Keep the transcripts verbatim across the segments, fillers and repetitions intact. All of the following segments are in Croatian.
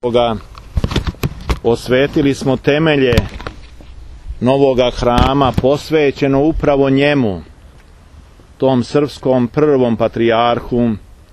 Osvetili smo temelje novoga hrama, posvećeno upravo njemu, tom srpskom prvom patrijarhu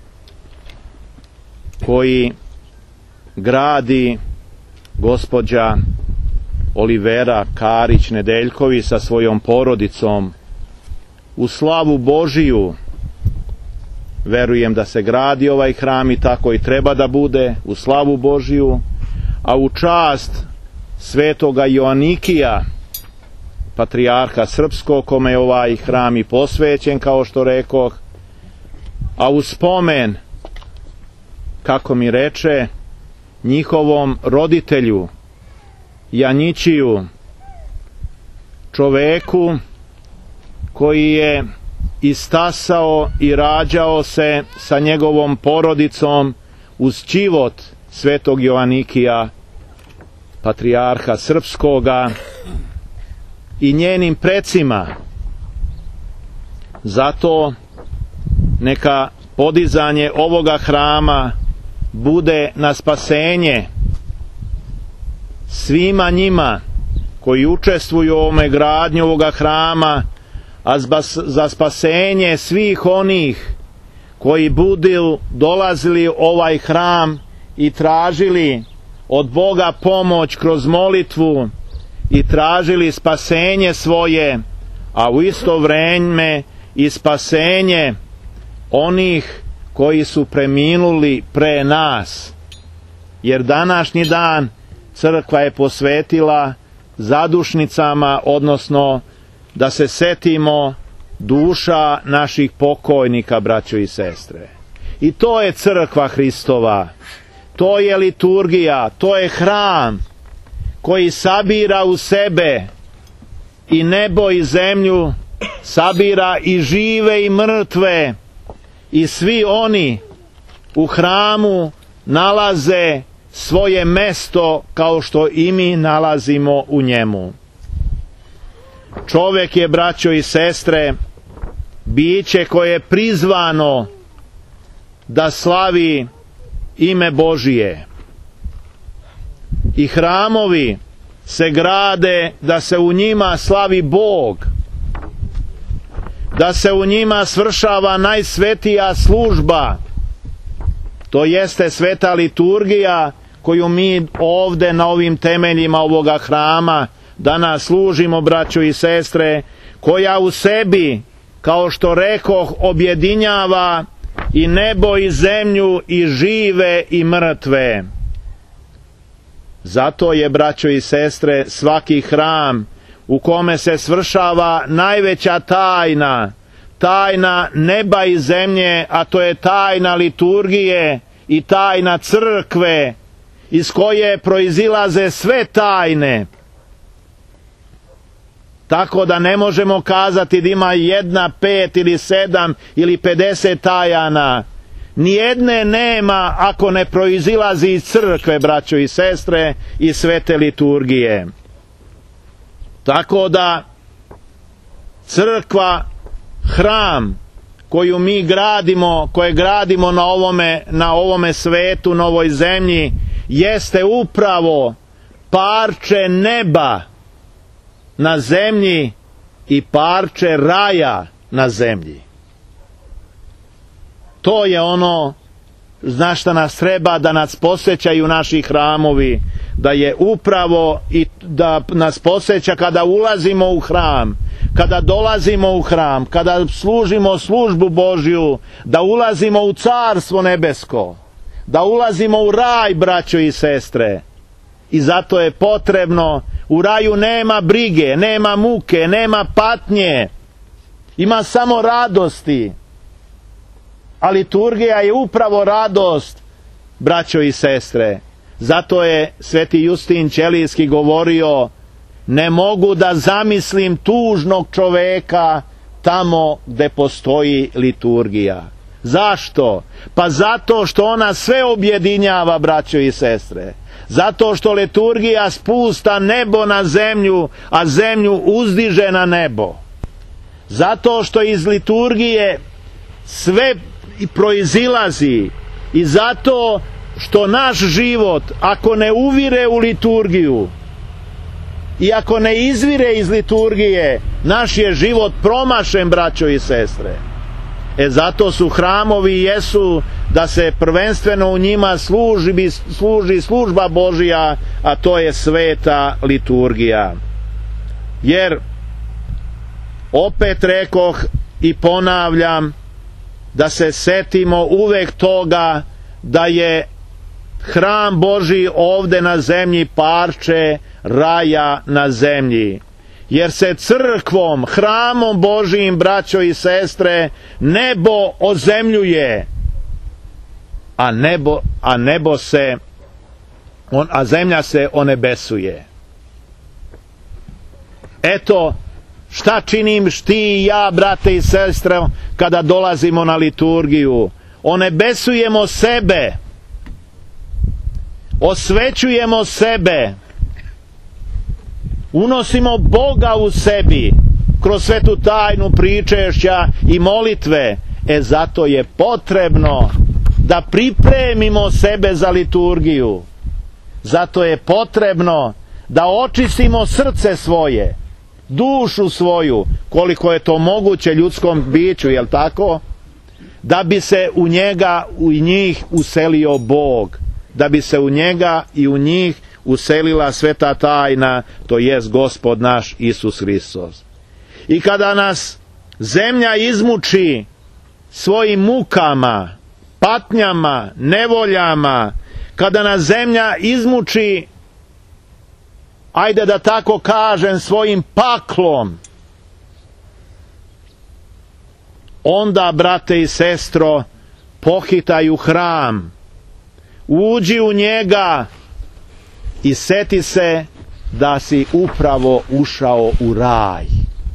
koji gradi gospođa Olivera Karić Nedeljković sa svojom porodicom. U slavu Božiju verujem da se gradi ovaj hram i tako i treba da bude, u slavu Božiju, a u čast svetoga Joanikija, patrijarha srpskog, kome je ovaj hram i posvećen, kao što rekoh, a u spomen, kako mi reče, njihovom roditelju Janjićiju, čoveku koji je istasao i rađao se sa njegovom porodicom uz čivot svetog Joanikija, patrijarha srpskoga, i njenim precima. Zato neka podizanje ovoga hrama bude na spasenje svima njima koji učestvuju u ovome gradnju ovoga hrama, a za spasenje svih onih koji budu dolazili u ovaj hram i tražili od Boga pomoć kroz molitvu i tražili spasenje svoje, a u isto vrijeme i spasenje onih koji su preminuli pre nas. Jer današnji dan crkva je posvetila zadušnicama, odnosno da se setimo duša naših pokojnika, braćo i sestre. I to je crkva Hristova, to je liturgija, to je hram koji sabira u sebe i nebo i zemlju, sabira i žive i mrtve, i svi oni u hramu nalaze svoje mesto kao što i mi nalazimo u njemu. Čovjek je, braćo i sestre, biće koje je prizvano da slavi ime Božije. I hramovi se grade da se u njima slavi Bog, da se u njima svršava najsvetija služba, to jeste sveta liturgija koju mi ovde na ovim temeljima ovoga hrama danas služimo, braćo i sestre, koja u sebi, kao što rekoh, objedinjava i nebo i zemlju i žive i mrtve. Zato je, braćo i sestre, svaki hram u kome se svršava najveća tajna, tajna neba i zemlje, a to je tajna liturgije i tajna crkve, iz koje proizilaze sve tajne. Tako da ne možemo kazati da ima jedna, pet ili sedam ili pedeset tajana. Nijedne nema ako ne proizilazi iz crkve, braćo i sestre, i svete liturgije. Tako da crkva, hram koju mi gradimo, koje gradimo na ovome, na ovome svetu, na ovoj zemlji, jeste upravo parče neba na zemlji i parče raja na zemlji. To je ono na šta nas treba da nas posjećaju naši hramovi, da je upravo i da nas posjeća kada ulazimo u hram, kada dolazimo u hram, kada služimo službu Božju, da ulazimo u carstvo nebesko, da ulazimo u raj, braćo i sestre. I zato je potrebno, u raju nema brige, nema muke, nema patnje, ima samo radosti. A liturgija je upravo radost, braćo i sestre. Zato je sveti Justin Ćelijski govorio: ne mogu da zamislim tužnog čoveka tamo gde postoji liturgija. Zašto? Pa zato što ona sve objedinjava, braćo i sestre. Zato što liturgija spusta nebo na zemlju, a zemlju uzdiže na nebo. Zato što iz liturgije sve proizilazi, i zato što naš život, ako ne uvire u liturgiju i ako ne izvire iz liturgije, naš je život promašen, braćo i sestre. E zato su hramovi i jesu da se prvenstveno u njima služi, služi služba Božija, a to je sveta liturgija. Jer opet rekoh i ponavljam, da se setimo uvek toga da je hram Božji ovde na zemlji parče raja na zemlji. Jer se crkvom, hramom Božijim, braćo i sestre, nebo ozemljuje, a nebo, a nebo se, on, a zemlja se onebesuje. Eto, šta činim ti i ja, brate i sestre, kada dolazimo na liturgiju? Onebesujemo sebe, osvećujemo sebe, unosimo Boga u sebi kroz svetu tajnu pričešća i molitve. E zato je potrebno da pripremimo sebe za liturgiju. Zato je potrebno da očistimo srce svoje, dušu svoju, koliko je to moguće ljudskom biću, jel tako? Da bi se u njega, u njih uselio Bog, da bi se u njega i u njih uselila sveta tajna, to jest Gospod naš Isus Hristos. I kada nas zemlja izmuči svojim mukama, patnjama, nevoljama, kada nas zemlja izmuči, ajde da tako kažem, svojim paklom, onda, brate i sestro, pohitaj u hram, uđi u njega i seti se da si upravo ušao u raj.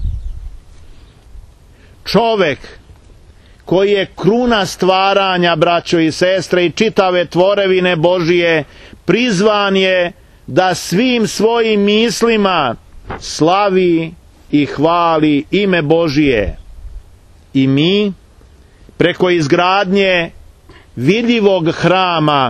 Čovek koji je kruna stvaranja, braćo i sestre, i čitave tvorevine Božije, prizvan je da svim svojim mislima slavi i hvali ime Božije. I mi, preko izgradnje vidljivog hrama,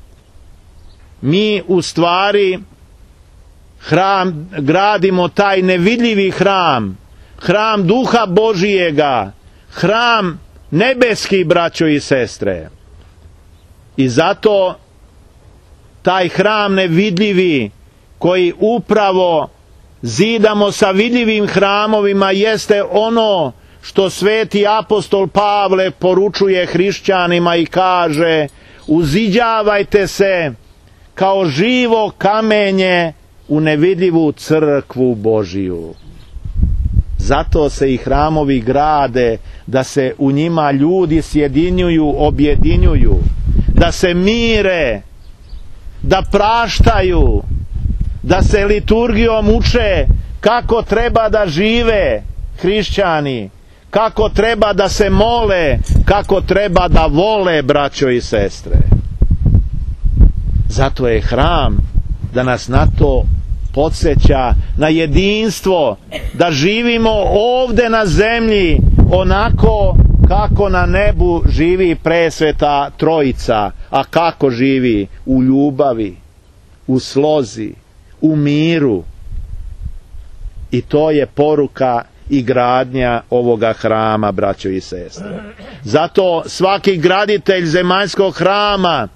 mi u stvari hram, gradimo taj nevidljivi hram, hram Duha Božijega, hram nebeski, braćo i sestre. I zato taj hram nevidljivi, koji upravo zidamo sa vidljivim hramovima, jeste ono što sveti apostol Pavle poručuje hrišćanima i kaže: uziđavajte se kao živo kamenje u nevidljivu crkvu Božiju. Zato se i hramovi grade, da se u njima ljudi sjedinjuju, objedinjuju, da se mire, da praštaju, da se liturgijom uče kako treba da žive hrišćani, kako treba da se mole, kako treba da vole, braćo i sestre. Zato je hram da nas na to podsjeća, na jedinstvo, da živimo ovde na zemlji onako kako na nebu živi presveta Trojica. A kako živi? U ljubavi, u slozi, u miru. I to je poruka i gradnja ovoga hrama, braćo i sestre. Zato svaki graditelj zemaljskog hrama,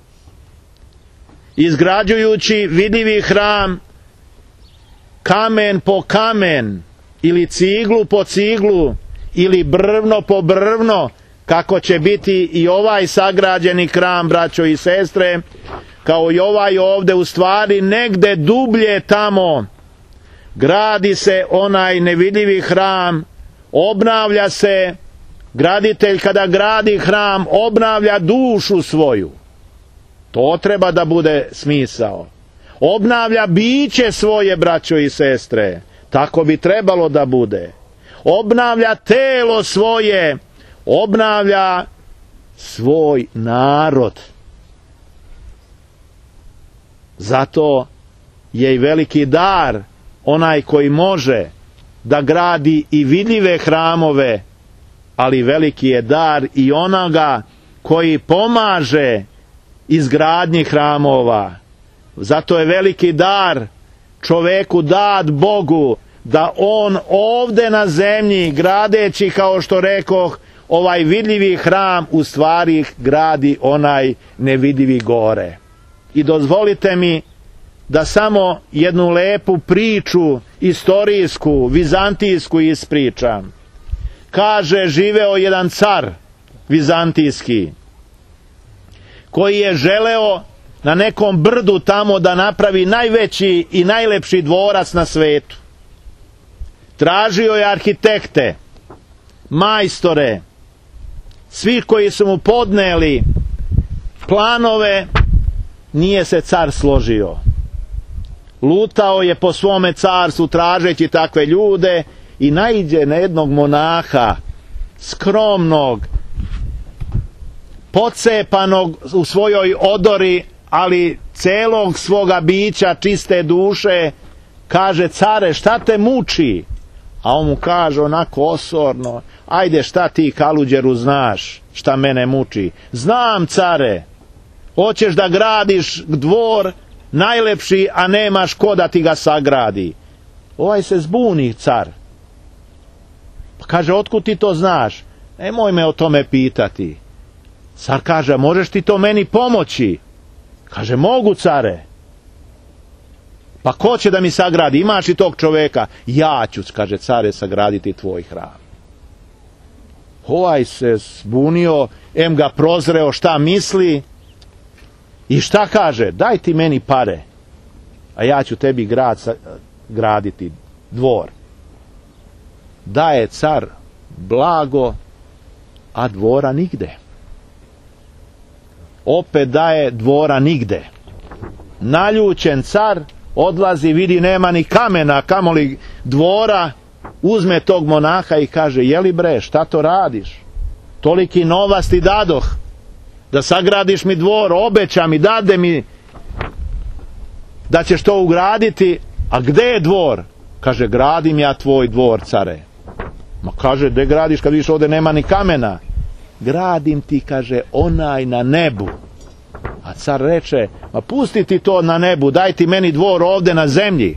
izgrađujući vidljivi hram, kamen po kamen, ili ciglu po ciglu, ili brvno po brvno, kako će biti i ovaj sagrađeni hram, braćo i sestre, kao i ovaj ovde, u stvari negde dublje tamo gradi se onaj nevidljivi hram, obnavlja se. Graditelj kada gradi hram obnavlja dušu svoju. To treba da bude smisao. Obnavlja biće svoje, braćo i sestre. Tako bi trebalo da bude. Obnavlja telo svoje, obnavlja svoj narod. Zato je i veliki dar onaj koji može da gradi i vidljive hramove, ali veliki je dar i onoga koji pomaže izgradnji hramova. Zato je veliki dar čoveku dat Bogu, da on ovde na zemlji, gradeći, kao što rekoh, ovaj vidljivi hram, u stvari gradi onaj nevidljivi gore. I dozvolite mi da samo jednu lepu priču istorijsku, vizantijsku ispričam. Kaže, živeo jedan car vizantijski, koji je želeo na nekom brdu tamo da napravi najveći i najlepši dvorac na svetu. Tražio je arhitekte, majstore, svi koji su mu podneli planove, nije se car složio. Lutao je po svome carstvu tražeći takve ljude i naiđe na jednog monaha, skromnog, pocepanog u svojoj odori, ali celog svoga bića, čiste duše. Kaže, care, šta te muči? A on mu kaže onako osorno, ajde, šta ti, kaluđeru, znaš šta mene muči? Znam, care, hoćeš da gradiš dvor najlepši, a nemaš ko da ti ga sagradi. Ovaj se zbuni, car. Pa kaže, otkud ti to znaš? Nemoj me o tome pitati. Car kaže, možeš ti to meni pomoći? Kaže, mogu, care. Pa ko će da mi sagradi? Imaš i tog čoveka? Ja ću, kaže, care, sagraditi tvoj hram. Ovaj se zbunio, em ga prozreo šta misli i šta kaže? Daj ti meni pare, a ja ću tebi grad graditi, dvor. Daje car blago, a dvora nigde. Opet daje, dvora nigde. Naljućen car odlazi, vidi nema ni kamena, kamoli dvora, uzme tog monaha i kaže, jeli bre, šta to radiš? Toliki novac ti dadoh da sagradiš mi dvor, obeća mi, dade mi da ćeš to ugraditi, a gde je dvor? Kaže, gradim ja tvoj dvor, care. Ma kaže, gde gradiš kad vidiš ovde nema ni kamena? Gradim ti, kaže, onaj na nebu. A car reče, ma pusti ti to na nebu, daj ti meni dvor ovde na zemlji.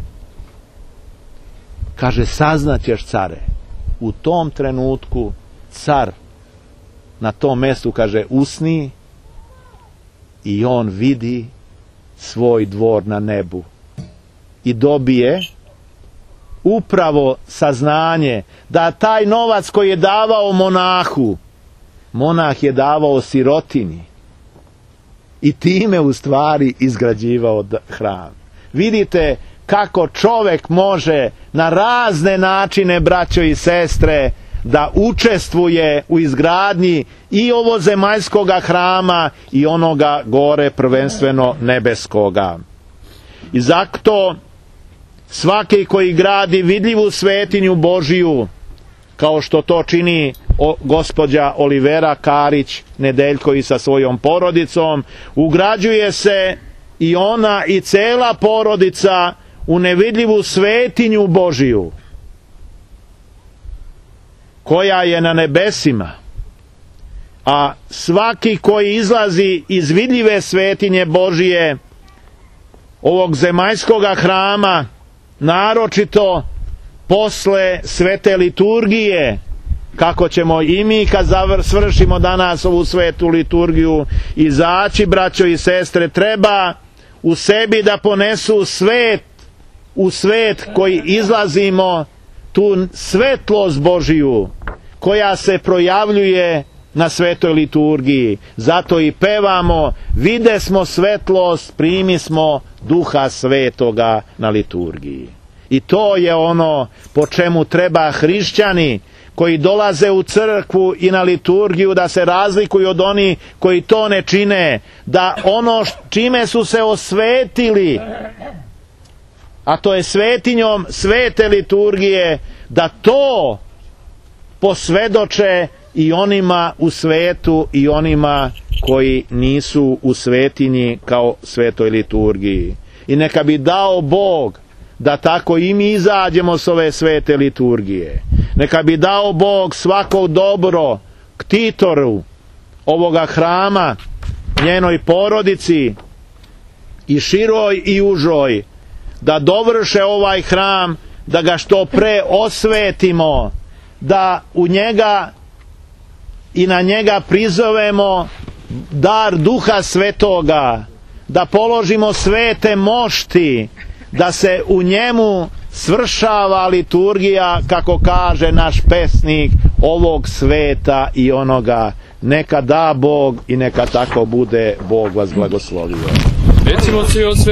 Kaže, saznaćeš, care. U tom trenutku car na tom mestu, kaže, usni i on vidi svoj dvor na nebu i dobije upravo saznanje da taj novac koji je davao monahu, monah je davao sirotini i time u stvari izgrađivao hram. Vidite kako čovek može na razne načine, braćo i sestre, da učestvuje u izgradnji i ovozemaljskoga hrama i onoga gore, prvenstveno nebeskoga. I zato svaki koji gradi vidljivu svetinju Božiju, kao što to čini o, gospođa Olivera Karić Nedeljković sa svojom porodicom, ugrađuje se i ona i cela porodica u nevidljivu svetinju Božiju, koja je na nebesima. A svaki koji izlazi iz vidljive svetinje Božije, ovog zemaljskoga hrama, naročito posle svete liturgije, kako ćemo i mi kad svršimo danas ovu svetu liturgiju izaći, braćo i sestre, treba u sebi da ponesu svet, u svet koji izlazimo, tu svetlost Božiju koja se projavljuje na svetoj liturgiji. Zato i pevamo, vide smo svetlost, primi smo Duha Svetoga na liturgiji. I to je ono po čemu treba hrišćani koji dolaze u crkvu i na liturgiju da se razlikuju od onih koji to ne čine, da ono čime su se osvetili, a to je svetinjom svete liturgije, da to posvedoče i onima u svetu i onima koji nisu u svetinji kao svetoj liturgiji. I neka bi dao Bog da tako i mi izađemo s ove svete liturgije. Neka bi dao Bog svako dobro ktitoru ovoga hrama njenoj porodici i široj i užoj, da dovrše ovaj hram, da ga što pre osvetimo, da u njega i na njega prizovemo dar Duha Svetoga, da položimo svete mošti, da se u njemu svršava liturgija, kako kaže naš pesnik, ovog sveta i onoga. Neka da Bog i neka tako bude. Bog vas blagoslovio. Recimo svi od sve